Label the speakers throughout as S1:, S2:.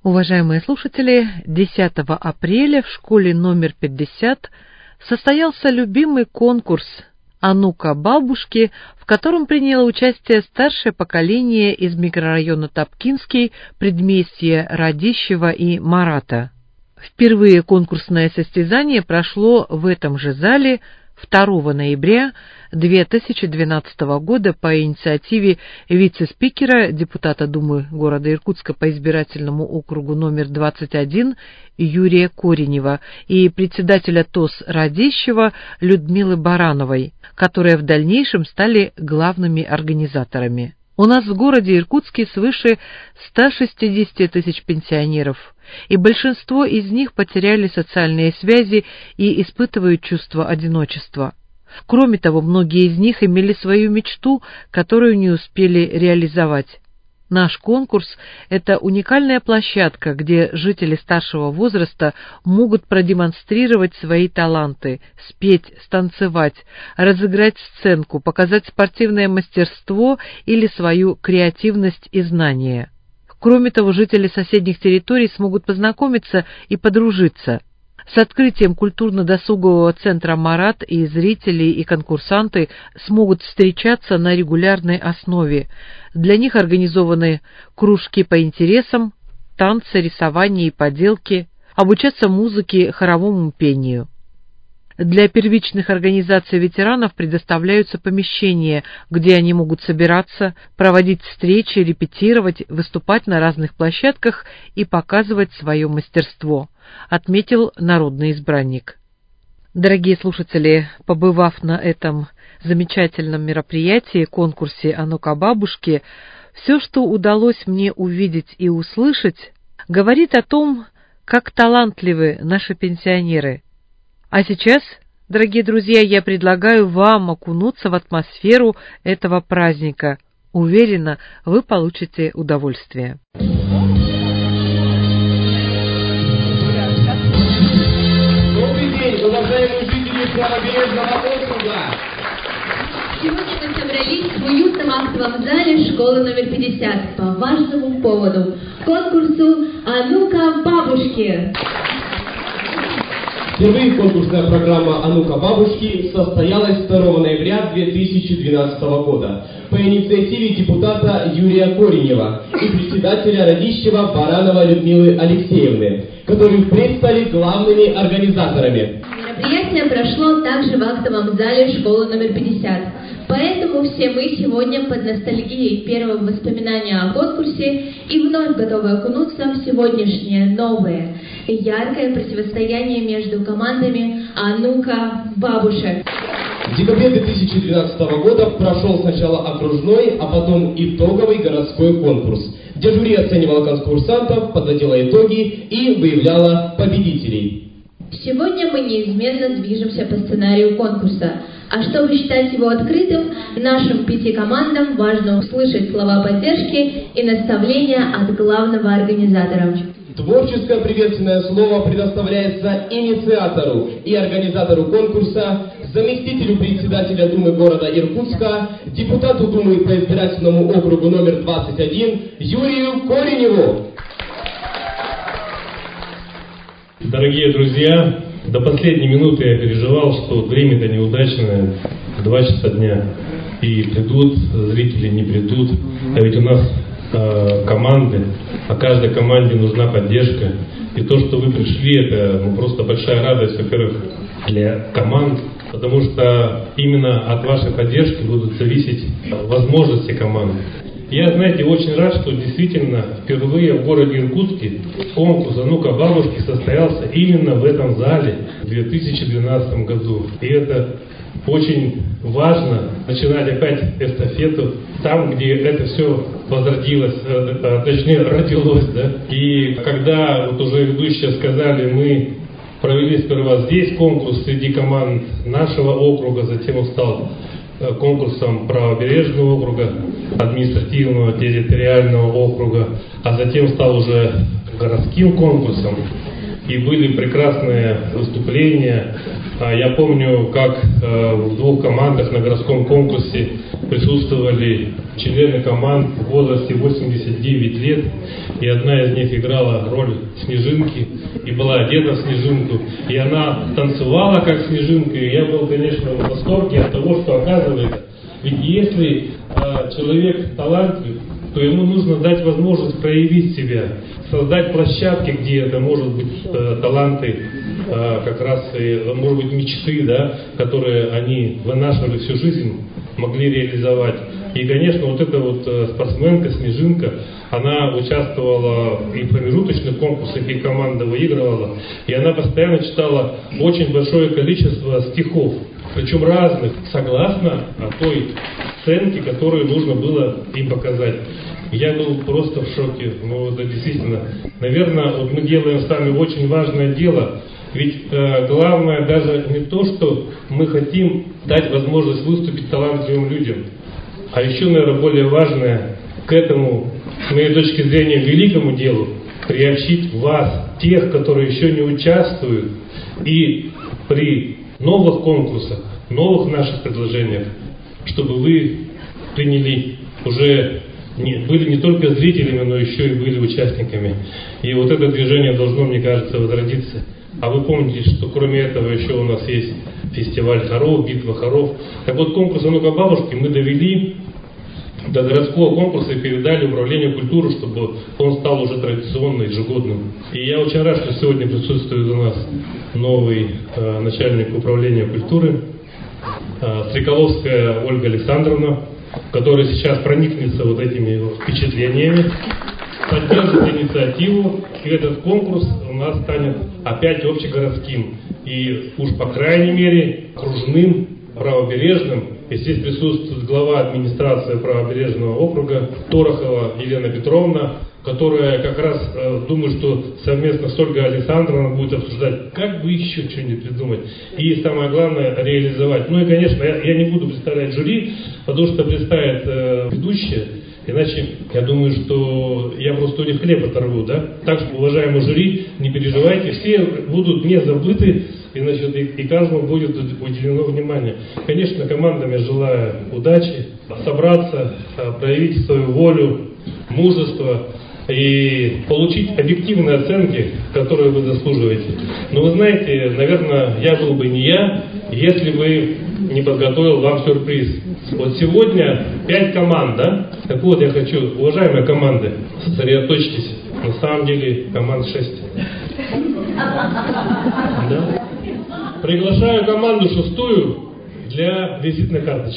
S1: Уважаемые слушатели, 10 апреля в школе номер 50 состоялся любимый конкурс «А ну-ка, бабушки», в котором приняло участие старшее поколение из микрорайона Топкинский, предместья Радищева и Марата. Впервые конкурсное состязание прошло в этом же зале 2 ноября 2012 года по инициативе вице-спикера, депутата Думы города Иркутска по избирательному округу номер 21 Юрия Коренева и председателя ТОС Радищева Людмилы Барановой, которые в дальнейшем стали главными организаторами. У нас в городе Иркутске свыше 160 тысяч пенсионеров, и большинство из них потеряли социальные связи и испытывают чувство одиночества. Кроме того, многие из них имели свою мечту, которую не успели реализовать. Наш конкурс – это уникальная площадка, где жители старшего возраста могут продемонстрировать свои таланты, спеть, станцевать, разыграть сценку, показать спортивное мастерство или свою креативность и знания. Кроме того, жители соседних территорий смогут познакомиться и подружиться. С открытием культурно-досугового центра «Марат» и зрители, и конкурсанты смогут встречаться на регулярной основе. Для них организованы кружки по интересам, танцы, рисование и поделки, обучаться музыке, хоровому пению. Для первичных организаций ветеранов предоставляются помещения, где они могут собираться, проводить встречи, репетировать, выступать на разных площадках и показывать свое мастерство, отметил народный избранник. Дорогие слушатели, побывав на этом замечательном мероприятии, конкурсе «А ну-ка, бабушки», все, что удалось мне увидеть и услышать, говорит о том, как талантливы наши пенсионеры. А сейчас, дорогие друзья, я предлагаю вам окунуться в атмосферу этого праздника. Уверена, вы получите удовольствие.
S2: Добрый день, уважаемые жители Правобережного округа!
S3: Сегодня мы собрались в уютном актовом зале школы номер 50 по важному поводу – конкурсу «А ну-ка, бабушки!».
S2: Впервые конкурсная программа «А ну-ка, бабушки» состоялась 2 ноября 2012 года по инициативе депутата Юрия Коренева и председателя Радищева Баранова Людмилы Алексеевны, которые впредь стали главными организаторами.
S3: Мероприятие прошло также в актовом зале школы номер 50. Поэтому все мы сегодня под ностальгией первого воспоминания о конкурсе и вновь готовы окунуться в сегодняшнее новое, яркое противостояние между командами «А ну-ка, бабушек».
S2: В декабре 2012 года прошел сначала окружной, а потом итоговый городской конкурс, где жюри оценивало конкурсантов, подводило итоги и выявляло победителей.
S3: Сегодня мы неизменно движемся по сценарию конкурса, а чтобы считать его открытым, нашим 5 командам важно услышать слова поддержки и наставления от главного организатора.
S2: Творческое приветственное слово предоставляется инициатору и организатору конкурса, заместителю председателя Думы города Иркутска, депутату Думы по избирательному округу номер 21 Юрию Кореневу.
S4: Дорогие друзья, до последней минуты я переживал, что время-то неудачное, 2 часа дня, и придут зрители, не придут, а ведь у нас команды, а каждой команде нужна поддержка, и то, что вы пришли, это просто большая радость, во-первых, для команд, потому что именно от вашей поддержки будут зависеть возможности команд. Я, знаете, очень рад, что действительно впервые в городе Иркутске конкурс «А ну-ка, бабушки» состоялся именно в этом зале в 2012 году. И это очень важно, начинать опять эстафету там, где это все возродилось, точнее родилось, да. И когда вот уже ведущие сказали, мы провели сперва здесь конкурс среди команд нашего округа, затем он стал конкурсом Правобережного округа, административного территориального округа, а затем стал уже городским конкурсом. И были прекрасные выступления. Я помню, как в 2 командах на городском конкурсе присутствовали члены команд в возрасте 89 лет, и одна из них играла роль Снежинки, и была одета в Снежинку, и она танцевала как Снежинка, и я был, конечно, в восторге от того, что оказывается, ведь если человек талантлив, то ему нужно дать возможность проявить себя, создать площадки, где это может быть таланты, как раз, может быть, мечты, да, которые они вынашивали всю жизнь, могли реализовать. И, конечно, вот эта вот спортсменка Снежинка, она участвовала и в промежуточных конкурсах, и команда выигрывала, и она постоянно читала очень большое количество стихов, причем разных, согласно той сценке, которую нужно было им показать. Я был просто в шоке. Ну, это действительно, наверное, вот мы делаем с вами очень важное дело. Ведь главное даже не то, что мы хотим дать возможность выступить талантливым людям, а еще, наверное, более важное, к этому, с моей точки зрения, великому делу, приобщить вас, тех, которые еще не участвуют, и при новых конкурсах, новых наших предложениях, чтобы вы приняли уже, были не только зрителями, но еще и были участниками. И вот это движение должно, мне кажется, возродиться. А вы помните, что кроме этого еще у нас есть фестиваль хоров, битва хоров. Так вот, конкурс «А ну-ка, бабушки» мы довели до городского конкурса и передали управлению культуры, чтобы он стал уже традиционно ежегодным. И я очень рад, что сегодня присутствует у нас новый начальник управления культуры, Стреколовская Ольга Александровна, которая сейчас проникнется вот этими впечатлениями, поддержит инициативу, и этот конкурс у нас станет опять общегородским. И уж по крайней мере окружным, правобережным. И здесь присутствует глава администрации правобережного округа Торохова Елена Петровна, которая как раз, думаю, что совместно с Ольгой Александровной будет обсуждать, как бы еще что-нибудь придумать. И самое главное, реализовать. Ну и, конечно, я не буду представлять жюри, потому что представит ведущая. Иначе, я думаю, что я просто у них хлеб оторву, да? Так что, уважаемые жюри, не переживайте, все будут не забыты, и, значит, и каждому будет уделено внимание. Конечно, командам я желаю удачи, собраться, проявить свою волю, мужество и получить объективные оценки, которые вы заслуживаете. Но вы знаете, наверное, я был бы не я, если бы не подготовил вам сюрприз. Вот сегодня 5 команд, да? Так вот, я хочу, уважаемые команды, сосредоточьтесь. На самом деле команд 6. Да? Приглашаю команду 6 для визитной карточки.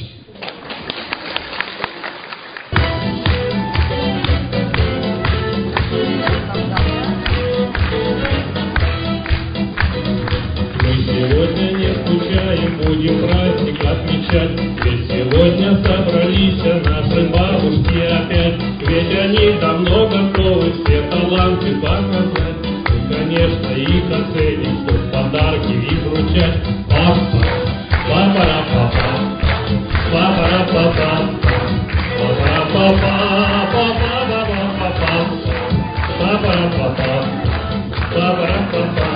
S4: Сегодня не скучаем, будем праздник отмечать. Ведь сегодня собрались наши бабушки опять. Ведь они давно готовы все таланты показать. Мы, конечно, их оценим, чтоб подарки их вручать. Папа, папа-ра-папа, папа-ра-папа, папа-ра-папа, папа-ра-папа, папа-ра-папа, папа-ра-папа.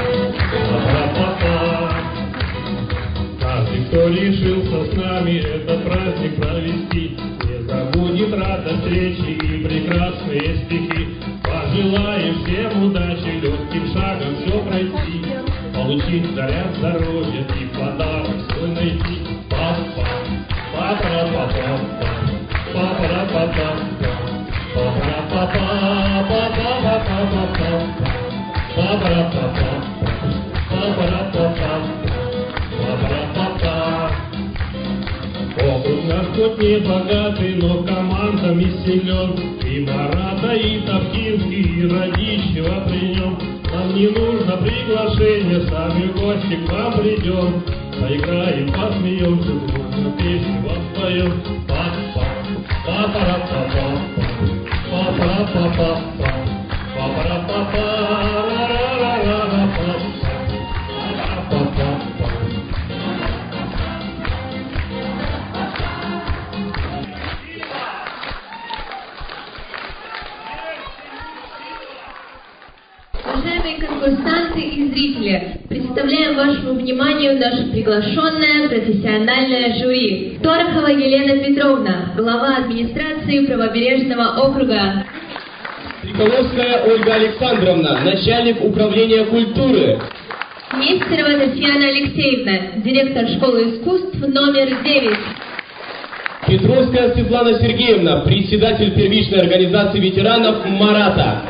S4: Каждый, кто решился с нами этот праздник провести, не забудет радость речи и прекрасные стихи. Пожелаем всем удачи, легким шагом все пройти, получить заряд здоровья и подарок свой найти. Папа, папа-ра-папа, папа-ра-папа, папа-ра-папа, папа-ра-папа, папа-ра-папа. Округ наш хоть не богатый, но командами силен. И Марата, и Тавкинский, и Радищева при нем. Нам не нужно приглашение, сами в гости к вам придем. Поиграем, посмеемся, дружно песню вам споем. Папа, папа-ра-папа, папа-ра-папа, папа-ра-папа, ра-ра-ра-ра-ра-папа.
S3: Уважаемые конкурсанты и зрители, представляем вашему вниманию наше приглашенное профессиональное жюри. Торохова Елена Петровна, глава администрации Правобережного округа.
S2: Триколовская Ольга Александровна, начальник управления культуры.
S3: Нестерова Татьяна Алексеевна, директор школы искусств номер 9.
S2: Петровская Светлана Сергеевна, председатель первичной организации ветеранов «Марата».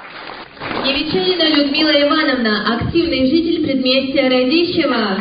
S3: Невечерина Людмила Ивановна, активный житель предместья Радищева.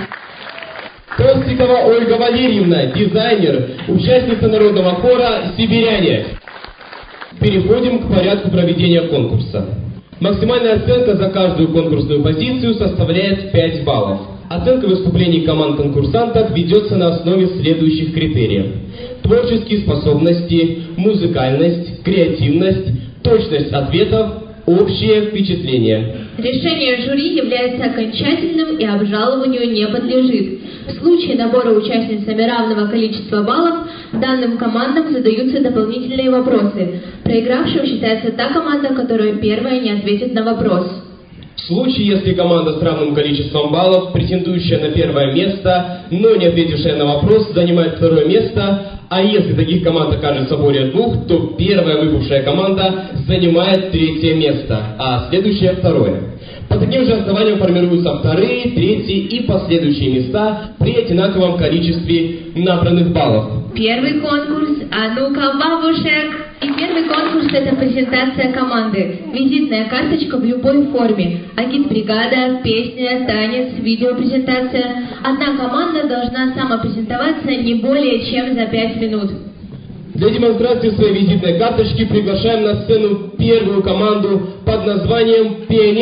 S2: Костикова Ольга Валерьевна, дизайнер, участница народного хора «Сибиряне». Переходим к порядку проведения конкурса. Максимальная оценка за каждую конкурсную позицию составляет 5 баллов. Оценка выступлений команд конкурсантов ведется на основе следующих критериев: творческие способности, музыкальность, креативность, точность ответов, общее впечатление.
S3: Решение жюри является окончательным и обжалованию не подлежит. В случае набора участницами равного количества баллов данным командам задаются дополнительные вопросы. Проигравшим считается та команда, которая первая не ответит на вопрос.
S2: В случае, если команда с равным количеством баллов, претендующая на первое место, но не ответившая на вопрос, занимает второе место, а если таких команд окажется более 2, то первая выбывшая команда занимает 3 место, а следующая 2. По таким же основаниям формируются 2, 3 и последующие места при одинаковом количестве набранных баллов.
S3: Первый конкурс «А ну-ка, бабушек!» И первый конкурс – это презентация команды. Визитная карточка в любой форме. Агитбригада, песня, танец, видеопрезентация. Одна команда должна самопрезентоваться не более чем за 5 минут.
S2: Для демонстрации своей визитной карточки приглашаем на сцену первую команду под названием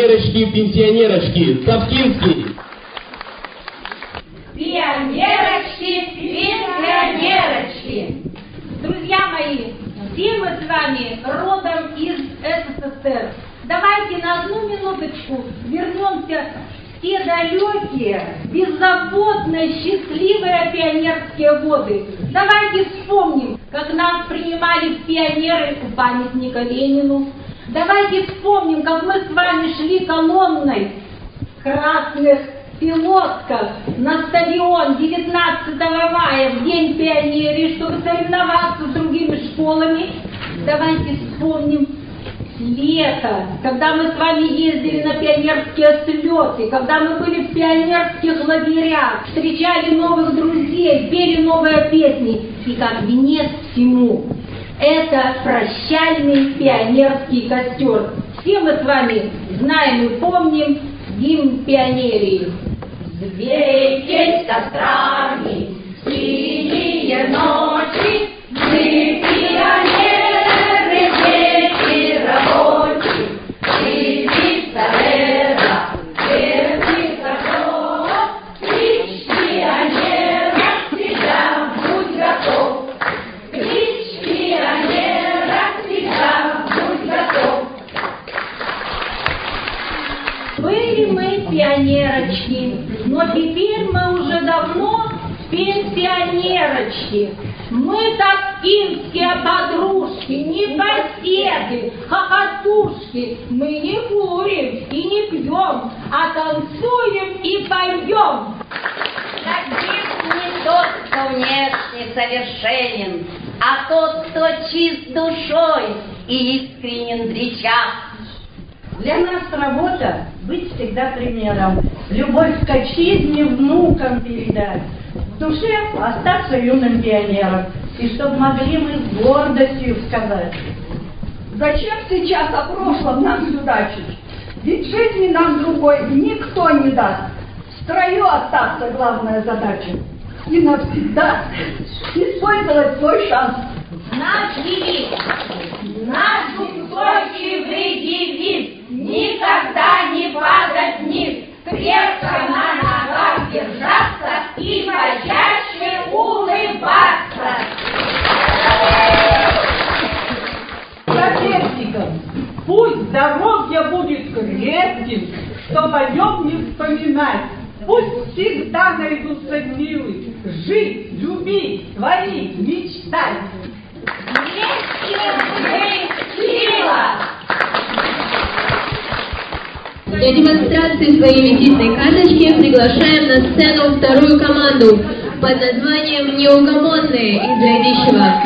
S2: «Пионерочки-пенсионерочки» Топкинский.
S5: Пионерочки, пенсионерочки. Друзья мои, все мы с вами родом из СССР. Давайте на одну минуточку вернемся в те далекие, беззаботные, счастливые пионерские годы. Давайте вспомним, как нас принимали в пионеры у памятника Ленину. Давайте вспомним, как мы с вами шли колонной красных пилотках на стадион 19 мая в День пионерии, чтобы соревноваться с другими школами. Давайте вспомним лето, когда мы с вами ездили на пионерские слеты, когда мы были в пионерских лагерях, встречали новых друзей, пели новые песни. И как венец всему, это прощальный пионерский костер. Все мы с вами знаем и помним гимн пионерии. Взвейтесь кострами, синие ночи, мы пионеры, дети рабочие, среди Савера, верных городов, клич пионера, всегда будь готов, клич пионера, всегда будь готов. Были мы пионерочки, но теперь мы уже давно пенсионерочки. Мы топкинские подружки, непоседы, хохотушки. Мы не курим и не пьем, а танцуем и поем.
S6: Таких не тот, кто внешне совершенен, а тот, кто чист душой и искренен в речах.
S7: Для нас работа — быть всегда примером, любовь к отчизне внукам передать, в душе остаться юным пионером, и чтоб могли мы с гордостью сказать:
S8: зачем сейчас о прошлом нам судачить? Ведь жизни нам другой никто не даст. В строю остаться — главная задача. И навсегда использовать свой шанс.
S5: Наш девиз, наш устойчивый девиз: никогда не падать вниз, крепко на ногах держаться и почаще улыбаться.
S8: Соседникам, пусть здоровье будет крепким, чтоб о нем не вспоминать. Пусть всегда найдутся силы жить, любить, творить, мечтать.
S5: Вместе мы сила!
S3: Для демонстрации своей визитной карточки приглашаем на сцену вторую команду под названием «Неугомонные» из Радищева.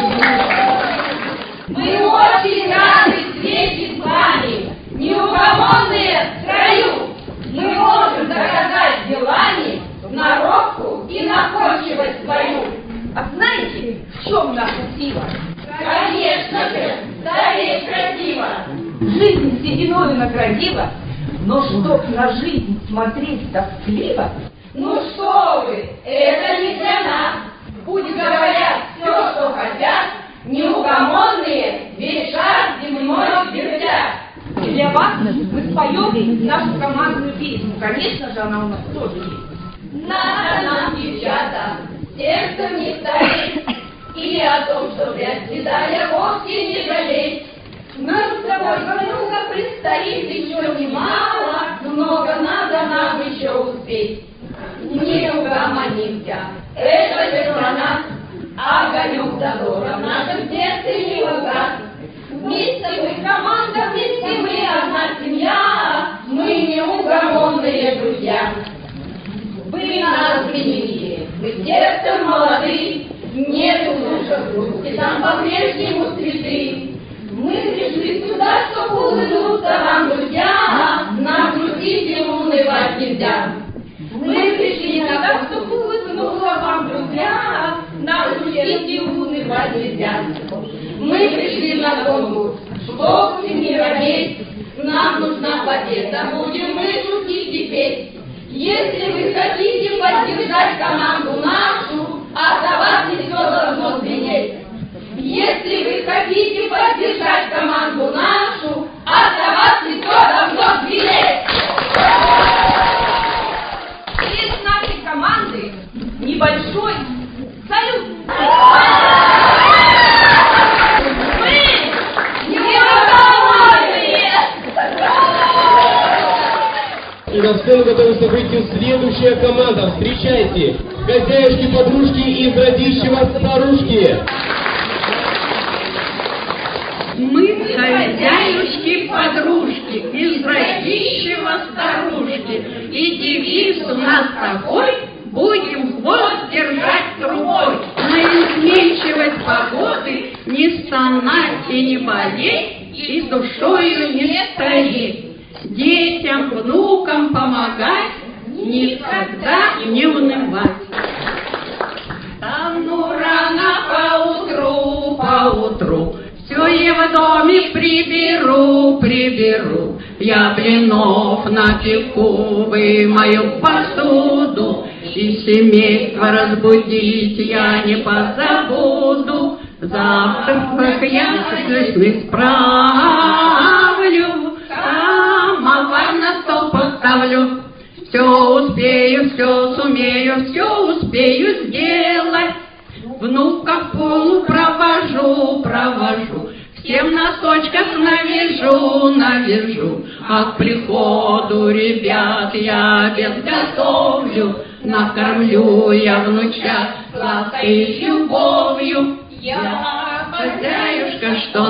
S5: Мы очень рады встрече с вами, неугомонные в строю. Мы можем доказать делами сноровку и находчивость свою.
S8: А знаете, в чем наша сила?
S5: Конечно же, стареть красиво.
S8: Жизнь сединою наградила, но чтоб на жизнь смотреть тоскливо.
S5: Ну что вы, это не для нас. Пусть говорят все, что хотят, неугомонные весь шар земной вертят.
S8: И для вас мы споем нашу командную песню. Конечно же, она у нас тоже есть.
S5: Надо нам, девчата, тем, кто не стареет, и о том, что приобретая вовсе не жалеть. Нам с тобой много предстоит еще немало, много надо нам еще успеть. Не угомонимся, это же про нас, огонек задора в нашем сердце не угас. Вместе мы команда, вместе мы одна семья, мы неугомонные друзья. Вы нас приняли, мы сердцем молоды, нет лучше грусти, там по-прежнему цветы. Мы пришли сюда, чтобы улыбнуться вам, друзья, нам грустить и унывать нельзя. Мы пришли сюда, чтобы улыбнуться вам, друзья, нам грустить и унывать нельзя. Мы пришли на конкурс, чтобы не робеть, нам нужна победа, будем мы шутить и петь. Если вы хотите поддержать команду нашу, от вас не все должно звенеть. Если вы хотите поддержать команду нашу, от вас не все должно звенеть.
S8: Из нашей команды небольшой салют.
S2: И на сцену готовится выйти следующая команда. Встречайте, хозяюшки-подружки из Радищева «Старушки».
S7: Мы хозяюшки-подружки из Радищева «Старушки». И девиз у нас такой: будем хвост держать трубой. На изменчивость погоды не стонать и не болеть, и душою не стареть. Детям, внукам помогать, никогда не унывать. Стану рано поутру, все я в доме приберу. Я блинов напеку, вымою посуду, и семейство разбудить я не позабуду. Завтрак я не справлю, самовар на стол поставлю. Все успею, все сумею, все успею сделать. Внуков полу провожу, всем носочках навяжу. А к приходу ребят я обед готовлю. Накормлю я внучат сладкой любовью. Я хозяюшка, что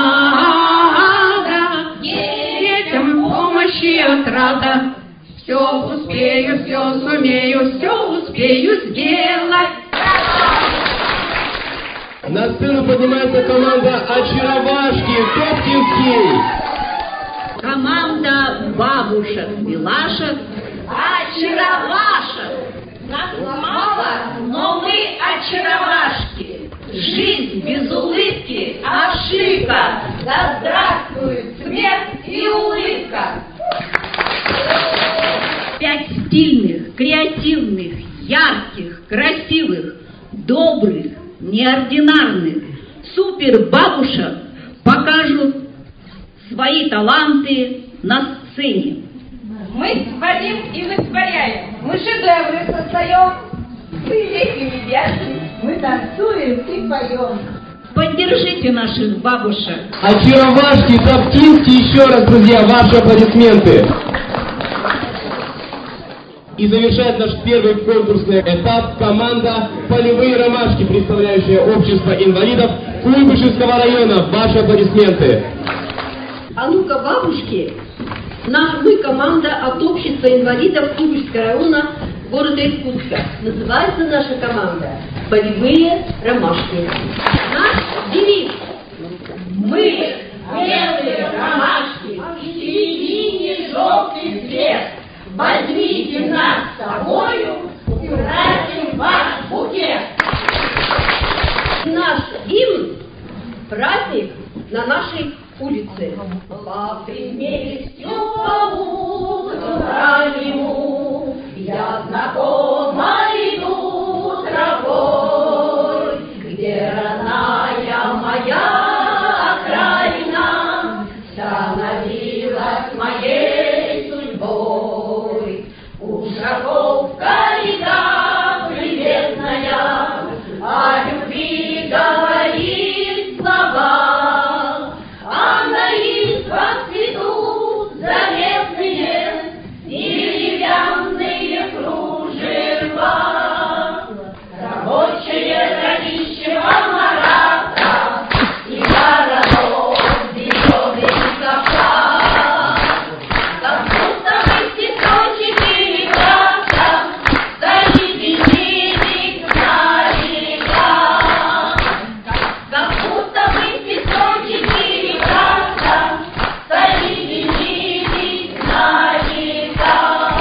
S7: надо, детям помощи отрада. Все успею, все сумею, все успею сделать.
S2: На сцену поднимается команда «Очаровашки» Топтинский.
S7: Команда бабушек-милашек.
S5: Очаровашек! Нас мало, но мы очаровашки. Жизнь без улыбки – ошибка. Да здравствует смех и улыбка.
S7: 5 стильных, креативных, ярких, красивых, добрых, неординарных супер-бабушек покажут свои таланты на сцене.
S5: Мы творим и вытворяем. Мы шедевры создаем. Мы лепим и вяжем.
S8: Мы танцуем и поем.
S7: Поддержите наших бабушек.
S2: Очаровашки Топтинский, еще раз, друзья, ваши аплодисменты. И завершает наш первый конкурсный этап команда «Полевые ромашки», представляющая общество инвалидов Куйбышевского района. Ваши аплодисменты.
S8: А ну-ка, бабушки,
S3: Мы команда от общества инвалидов Тульского района города Иркутска. Называется наша команда «Полевые ромашки». Наш девиз: мы белые ромашки, в середине желтый цвет. Возьмите нас с собою, украсим ваш букет. Наш гимн — праздник на нашей улице. По предместью по улицу раннему я знакома иду тропой, где родная моя окраина становилась моей судьбой. У шагов река приветная, о любви говорит слова, а на избах цветут заветные деревянные кружева. Рабочее Радищева Марата и городок зеленый кавказ, как будто мы с сестрой 4 класса соединились навека. Как будто мы с сестрой 4 класса соединились навека.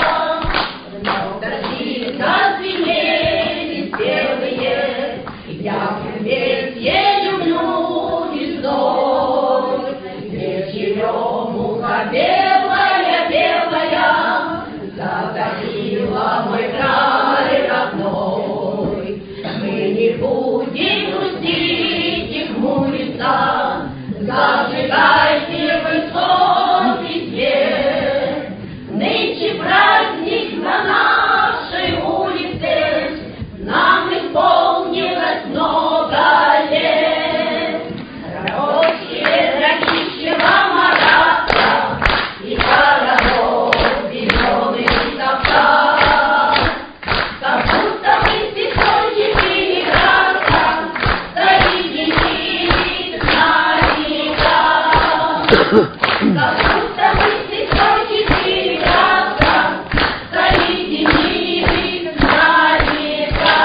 S3: Дожди зазвенели белые, я вместе люблю весной, где черемуха белая, белая, затопила мой край родной. Мы не будем грустить и хмуриться, зажигайте высокий свет. Нынче праздник на нашей улице, нам исполнилось много лет. Рабочие Радищева Марата и городок зеленый Кавказ, как будто мы с сестрой 4 класса соединились навека. Как будто мы с сестрой 4 класса соединились навека.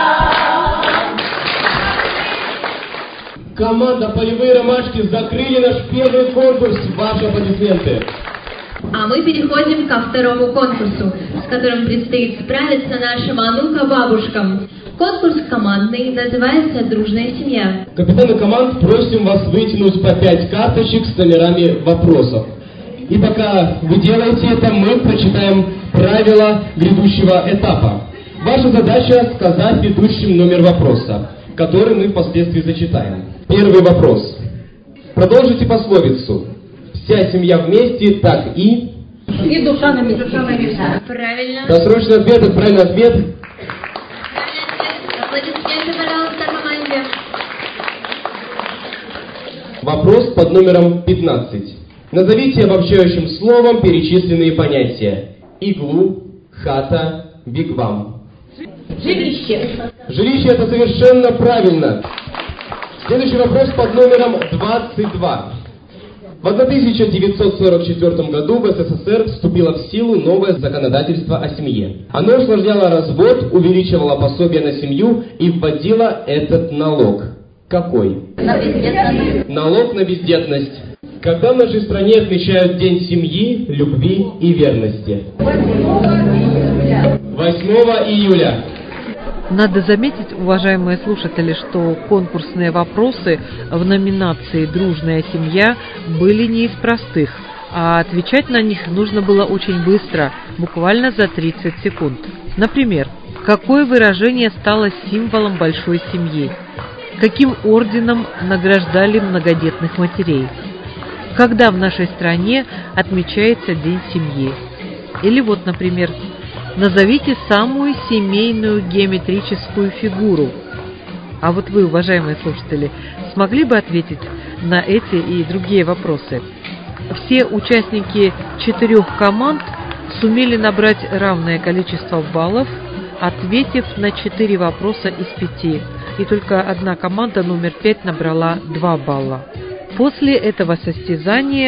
S2: Команда «Полевые ромашки» закрыли наш первый конкурс. Ваши аплодисменты.
S3: А мы переходим ко второму конкурсу, с которым предстоит справиться нашим «А-ну-ка бабушкам». Конкурс командный, называется «Дружная семья».
S2: Капитаны команд, просим вас вытянуть по 5 карточек с номерами вопросов. И пока вы делаете это, мы прочитаем правила грядущего этапа. Ваша задача сказать ведущим номер вопроса, который мы впоследствии зачитаем. Первый вопрос. Продолжите пословицу: вся семья вместе, так и...
S3: И душа на месте. Правильно.
S2: Досрочный ответ — это правильный ответ.
S3: Аплодисменты, пожалуйста, команде.
S2: Вопрос под номером 15. Назовите обобщающим словом перечисленные понятия: иглу, хата, вигвам.
S3: Жилище.
S2: Жилище — это совершенно правильно. Следующий вопрос под номером 22. В 1944 году в СССР вступило в силу новое законодательство о семье. Оно усложняло развод, увеличивало пособие на семью и вводило этот налог. Какой?
S3: На бездетность.
S2: Налог на бездетность. Когда в нашей стране отмечают День семьи, любви и верности? 8 июля.
S1: Надо заметить, уважаемые слушатели, что конкурсные вопросы в номинации «Дружная семья» были не из простых, а отвечать на них нужно было очень быстро, буквально за 30 секунд. Например, какое выражение стало символом большой семьи? Каким орденом награждали многодетных матерей? Когда в нашей стране отмечается День семьи? Или вот, например, назовите самую семейную геометрическую фигуру. А вот вы, уважаемые слушатели, смогли бы ответить на эти и другие вопросы? Все участники 4 команд сумели набрать равное количество баллов, ответив на 4 вопроса из 5. И только одна команда, номер 5, набрала 2 балла. После этого состязания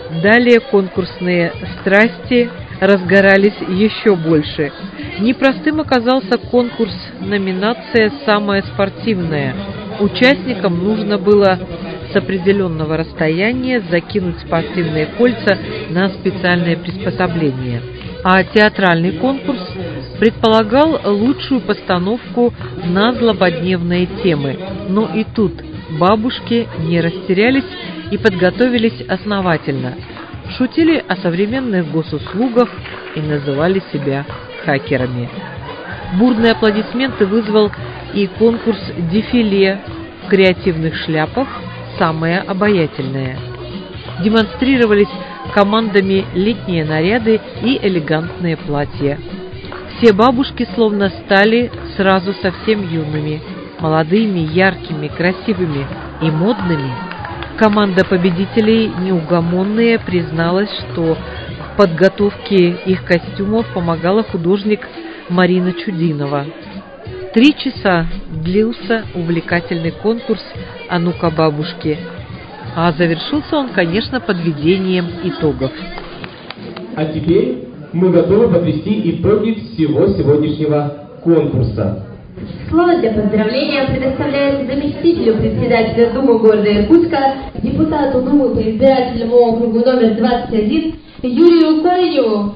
S1: Далее конкурсные страсти разгорались еще больше. Непростым оказался конкурс номинация «Самая спортивная». Участникам нужно было с определенного расстояния закинуть спортивные кольца на специальное приспособление. А театральный конкурс предполагал лучшую постановку на злободневные темы. Но и тут бабушки не растерялись и подготовились основательно. Шутили о современных госуслугах и называли себя хакерами. Бурные аплодисменты вызвал и конкурс дефиле в креативных шляпах «Самое обаятельное». Демонстрировались командами летние наряды и элегантные платья. Все бабушки словно стали сразу совсем юными, молодыми, яркими, красивыми и модными. Команда победителей «Неугомонные» призналась, что в подготовке их костюмов помогала художник Марина Чудинова. 3 часа длился увлекательный конкурс «А ну-ка, бабушки!», а завершился он, конечно, подведением итогов.
S2: А теперь мы готовы подвести итоги всего сегодняшнего конкурса.
S3: Слово для поздравления предоставляется заместителю председателя Думы города Иркутска, депутату Думы по избирательному округу номер 21 Юрию Кореневу.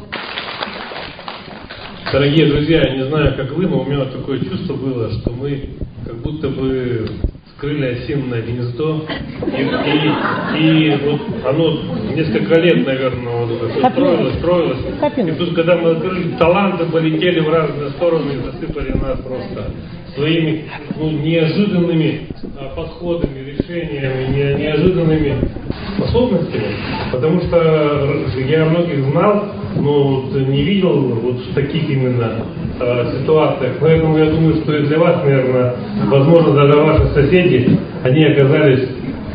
S4: Дорогие друзья, я не знаю, как вы, но у меня такое чувство было, что мы как будто бы скрыли осиное гнездо, и вот оно несколько лет, наверное, вот это все строилось. И тут, когда мы открыли, таланты полетели в разные стороны и засыпали нас просто своими неожиданными подходами, решениями, неожиданными способностями. Потому что я многих знал, но вот не видел вот в таких именно ситуациях. Поэтому я думаю, что и для вас, наверное, возможно, даже ваши соседи, они оказались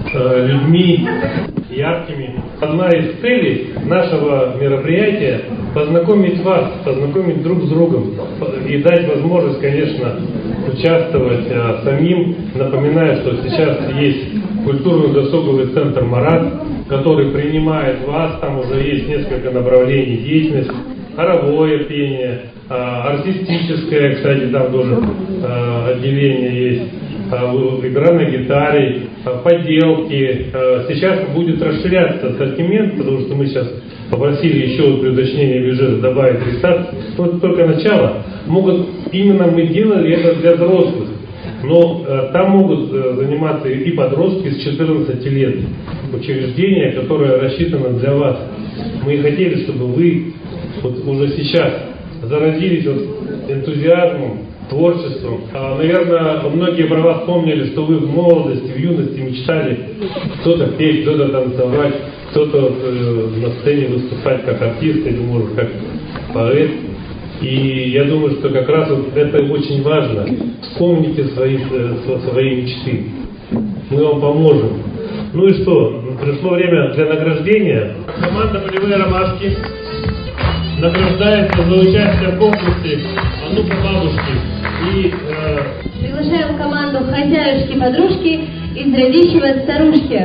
S4: людьми яркими. Одна из целей нашего мероприятия – познакомить вас, познакомить друг с другом и дать возможность, конечно, участвовать самим. Напоминаю, что сейчас есть культурно-досуговый центр «Марат», который принимает вас, там уже есть несколько направлений деятельности, хоровое пение, артистическое, кстати, там тоже отделение есть, игра на гитаре, поделки. Сейчас будет расширяться ассортимент, потому что мы сейчас попросили еще при уточнении бюджета добавить рестарт. Вот только начало. Именно мы делали это для взрослых, но там могут заниматься и подростки с 14 лет. Учреждение, которое рассчитано для вас. Мы хотели, чтобы вы вот уже сейчас заразились энтузиазмом, творчеством. Наверное, многие про вас помнили, что вы в молодости, в юности мечтали кто-то петь, кто-то танцевать, кто-то на сцене выступать как артист или, может, как поэт. И я думаю, что как раз вот это очень важно. Вспомните свои мечты. Мы вам поможем. Ну и что? Пришло время для награждения. Команда «Полевые ромашки» награждается за участие в конкурсе «А ну-ка, бабушки». И
S3: Приглашаем команду «Хозяюшки-подружки» из Радищева «Старушки».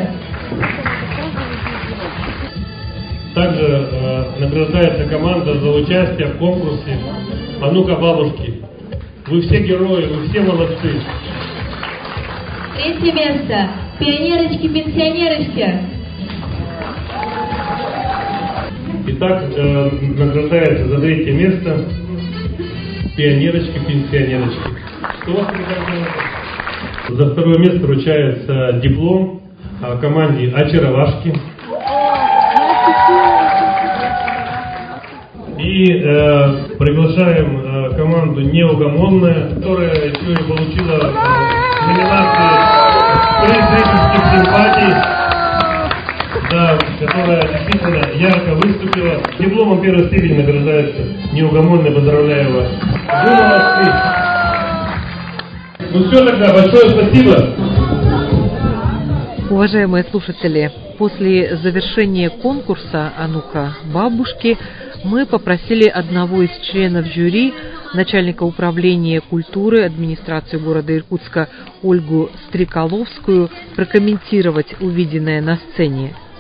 S4: также награждается команда за участие в конкурсе «А ну-ка, бабушки». Вы все герои, вы все молодцы.
S3: 3 место. Пионерочки-пенсионерочки.
S4: Итак, награждается за 3 место пионерочки-пенсионерочки. Что у вас награждается? За 2 место вручается диплом команде «Очаровашки». И приглашаем команду «Неугомонная», которая еще и получила номинацию «Приз зрительских симпатий», да, которая действительно ярко выступила. Дипломом 1-й степени награждается «Неугомонная». Поздравляю вас. Вы молодцы. Ну все тогда, большое спасибо.
S1: Уважаемые слушатели, после завершения конкурса «А ну-ка, бабушки» мы попросили одного из членов жюри, начальника управления культуры администрации города Иркутска Ольгу Стрекаловскую, прокомментировать увиденное на сцене.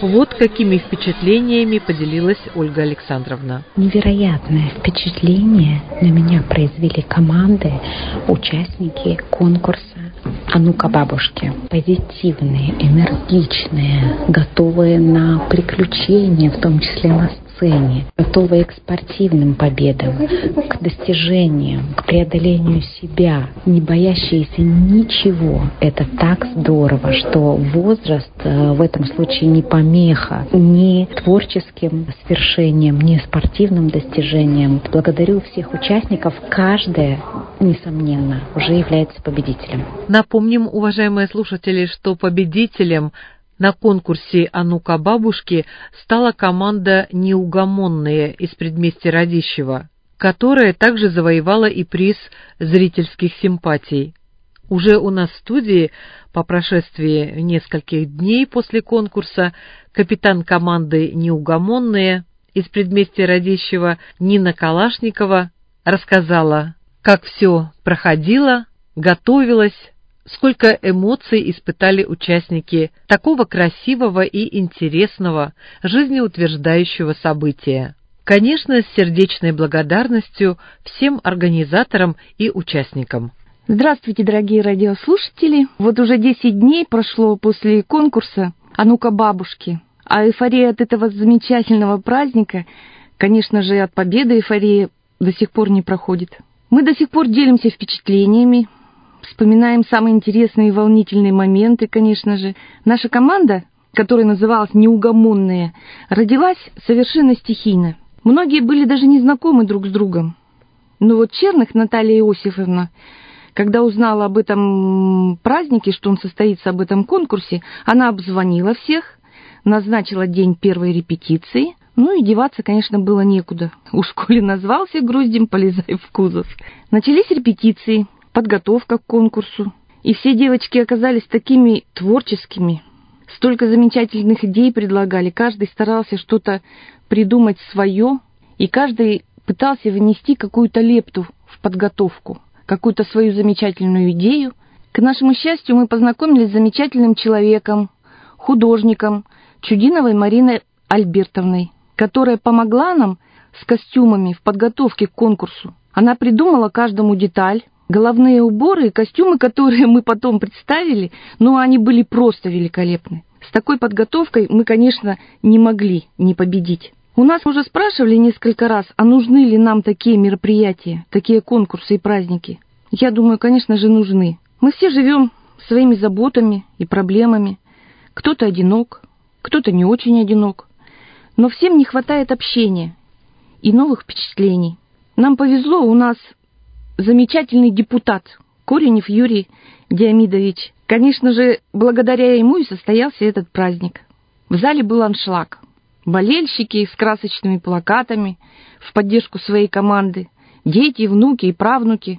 S1: Вот какими впечатлениями поделилась Ольга Александровна.
S9: Невероятное впечатление на меня произвели команды, участники конкурса «А ну-ка, бабушки». Позитивные, энергичные, готовые на приключения, в том числе на сцене, готовые к спортивным победам, к достижениям, к преодолению себя, не боящиеся ничего. Это так здорово, что возраст в этом случае не помеха ни творческим свершениям, ни спортивным достижениям. Благодарю всех участников. Каждая, несомненно, уже является победителем.
S1: Напомним, уважаемые слушатели, что победителем на конкурсе «А ну-ка, бабушки» стала команда «Неугомонные» из предместья Радищева, которая также завоевала и приз зрительских симпатий. Уже у нас в студии, по прошествии нескольких дней после конкурса, капитан команды «Неугомонные» из предместья Радищева Нина Калашникова рассказала, как все проходило, готовилась, сколько эмоций испытали участники такого красивого и интересного, жизнеутверждающего события. Конечно, с сердечной благодарностью всем организаторам и участникам.
S10: Здравствуйте, дорогие радиослушатели! Вот уже 10 дней прошло после конкурса «А ну-ка, бабушки». А эйфория от этого замечательного праздника, конечно же, от победы эйфория до сих пор не проходит. Мы до сих пор делимся впечатлениями, вспоминаем самые интересные и волнительные моменты, конечно же. Наша команда, которая называлась «Неугомонные», родилась совершенно стихийно. Многие были даже не знакомы друг с другом. Но вот Черных Наталья Иосифовна, когда узнала об этом празднике, что он состоится, об этом конкурсе, она обзвонила всех, назначила день первой репетиции. Ну и деваться, конечно, было некуда. Уж коли назвался груздем, полезай в кузов. Начались репетиции, подготовка к конкурсу. И все девочки оказались такими творческими. Столько замечательных идей предлагали. Каждый старался что-то придумать свое. И каждый пытался внести какую-то лепту в подготовку, какую-то свою замечательную идею. К нашему счастью, мы познакомились с замечательным человеком, художником Чудиновой Мариной Альбертовной, которая помогла нам с костюмами в подготовке к конкурсу. Она придумала каждому деталь, головные уборы и костюмы, которые мы потом представили, но они были просто великолепны. С такой подготовкой мы, конечно, не могли не победить. У нас уже спрашивали несколько раз, а нужны ли нам такие мероприятия, такие конкурсы и праздники. Я думаю, конечно же, нужны. Мы все живем своими заботами и проблемами. Кто-то одинок, кто-то не очень одинок. Но всем не хватает общения и новых впечатлений. Нам повезло, у нас замечательный депутат Коренев Юрий Диамидович. Конечно же, благодаря ему и состоялся этот праздник. В зале был аншлаг. Болельщики с красочными плакатами в поддержку своей команды, дети, внуки и правнуки,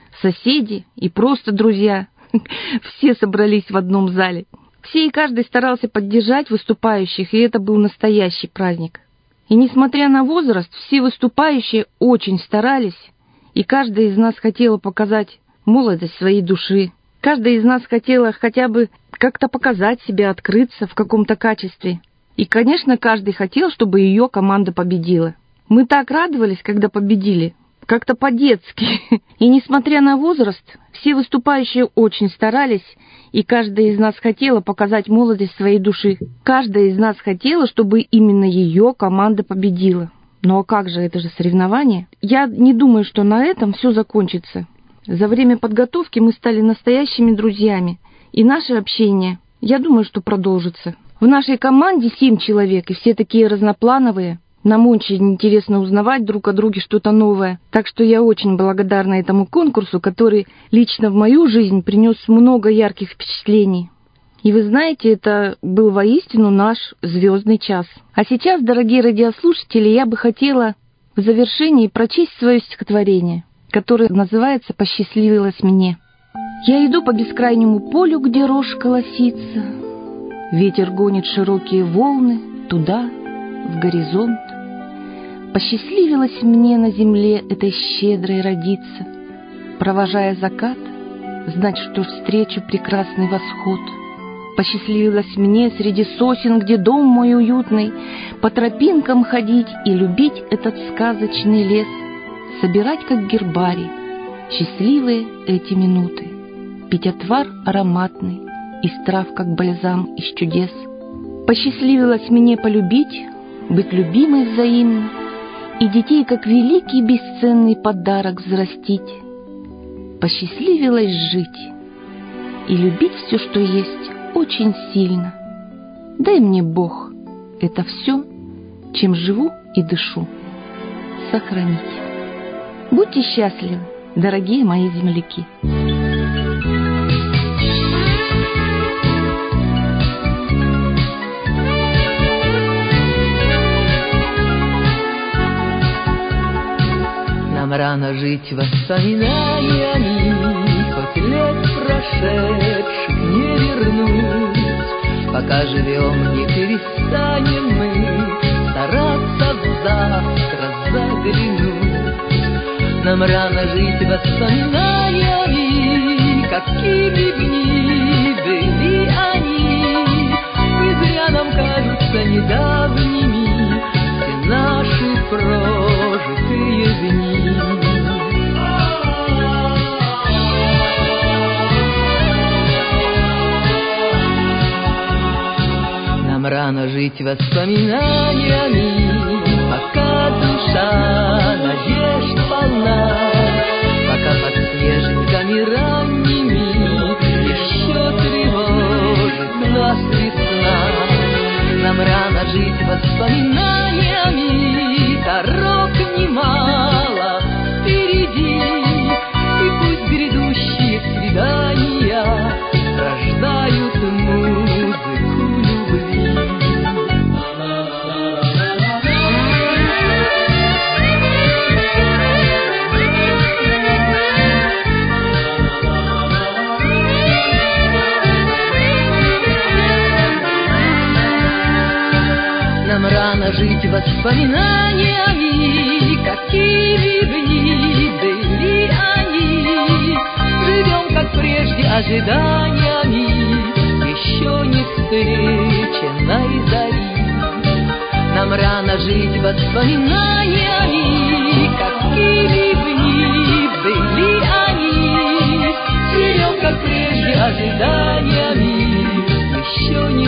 S10: соседи и просто друзья. Все собрались в одном зале. Все и каждый старался поддержать выступающих, и это был настоящий праздник. И несмотря на возраст, все выступающие очень старались, и каждая из нас хотела показать молодость своей души. Каждая из нас хотела хотя бы как-то показать себя, открыться в каком-то качестве. И, конечно, каждый хотел, чтобы ее команда победила. Мы так радовались, когда победили, как-то по-детски. И несмотря на возраст, все выступающие очень старались, и каждая из нас хотела показать молодость своей души. Каждая из нас хотела, чтобы именно ее команда победила. Ну а как же, это же соревнование. Я не думаю, что на этом все закончится. За время подготовки мы стали настоящими друзьями. И наше общение, я думаю, что продолжится. В нашей команде 7 человек, и все такие разноплановые. Нам очень интересно узнавать друг о друге что-то новое. Так что я очень благодарна этому конкурсу, который лично в мою жизнь принес много ярких впечатлений. И вы знаете, это был воистину наш звездный час. А сейчас, дорогие радиослушатели, я бы хотела в завершении прочесть свое стихотворение, которое называется «Посчастливилось мне». Я иду по бескрайнему полю, где рожь колосится. Ветер гонит широкие волны туда, в горизонт. Посчастливилось мне на земле этой щедрой родиться. Провожая закат, знать, что встречу прекрасный восход. Посчастливилось мне среди сосен, где дом мой уютный, по тропинкам ходить и любить этот сказочный лес, собирать, как гербарий, счастливые эти минуты, пить отвар ароматный из трав, как бальзам из чудес. Посчастливилось мне полюбить, быть любимой взаимно, и детей, как великий бесценный подарок, взрастить. Посчастливилось жить и любить все, что есть, очень сильно. Дай мне, Бог, это все, чем живу и дышу, сохранить. Будьте счастливы, дорогие мои земляки.
S11: Нам рано жить воспоминаниями, хоть лет прошедших не вернуть. Пока живем, не перестанем мы стараться в завтра заглянуть. Нам рано жить воспоминаниями, какими б ни были они, и зря нам кажутся недавними все наши прожитые дни. Нам рано жить воспоминаниями, пока душа надежд полна, пока под снежинками ранними еще тревожит нас весна. Нам рано жить воспоминаниями, дорог немало впереди, и пусть грядущие свидания рождают музыку любви. Нам рано жить воспоминаниями, какими бы ни были они. Живем, как прежде, ожиданиями еще не встреченной зари. Нам рано жить воспоминаниями, какими бы ни были они. Живем, как прежде, ожиданиями еще не